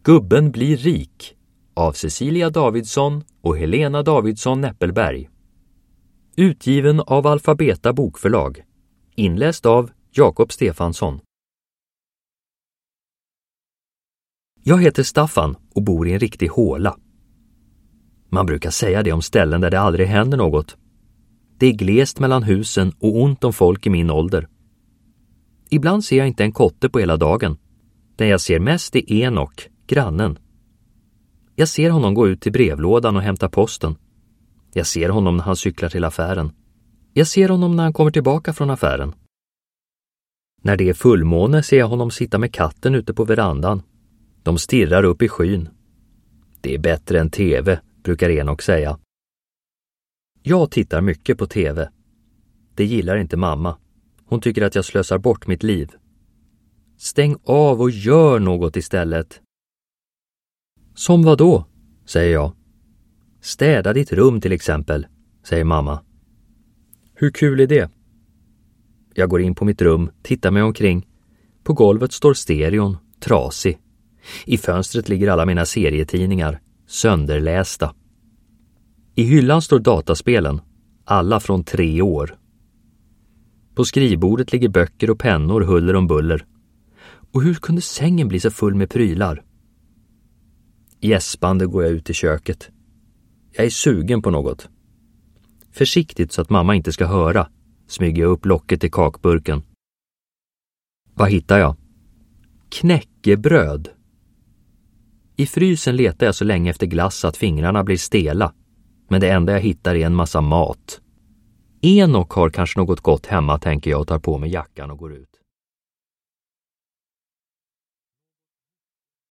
Gubben blir rik av Cecilia Davidsson och Helena Davidsson Näppelberg. Utgiven av Alfabeta bokförlag. Inläst av Jakob Stefansson. Jag heter Staffan och bor i en riktig håla. Man brukar säga det om ställen där det aldrig händer något. Det är glest mellan husen och ont om folk i min ålder. Ibland ser jag inte en kotte på hela dagen. Den jag ser mest är Enok, grannen. Jag ser honom gå ut till brevlådan och hämta posten. Jag ser honom när han cyklar till affären. Jag ser honom när han kommer tillbaka från affären. När det är fullmåne ser jag honom sitta med katten ute på verandan. De stirrar upp i skyn. Det är bättre än tv, brukar Enok säga. Jag tittar mycket på tv. Det gillar inte mamma. Hon tycker att jag slösar bort mitt liv. Stäng av och gör något istället. Som vad då, säger jag. Städa ditt rum till exempel, säger mamma. Hur kul är det? Jag går in på mitt rum, tittar mig omkring. På golvet står stereon, trasig. I fönstret ligger alla mina serietidningar, sönderlästa. I hyllan står dataspelen, alla från 3 år. På skrivbordet ligger böcker och pennor huller om buller. Och hur kunde sängen bli så full med prylar? Gäspande går jag ut i köket. Jag är sugen på något. Försiktigt så att mamma inte ska höra smyger jag upp locket i kakburken. Vad hittar jag? Knäckebröd. I frysen letar jag så länge efter glass att fingrarna blir stela. Men det enda jag hittar är en massa mat. Enok har kanske något gott hemma, tänker jag och tar på mig jackan och går ut.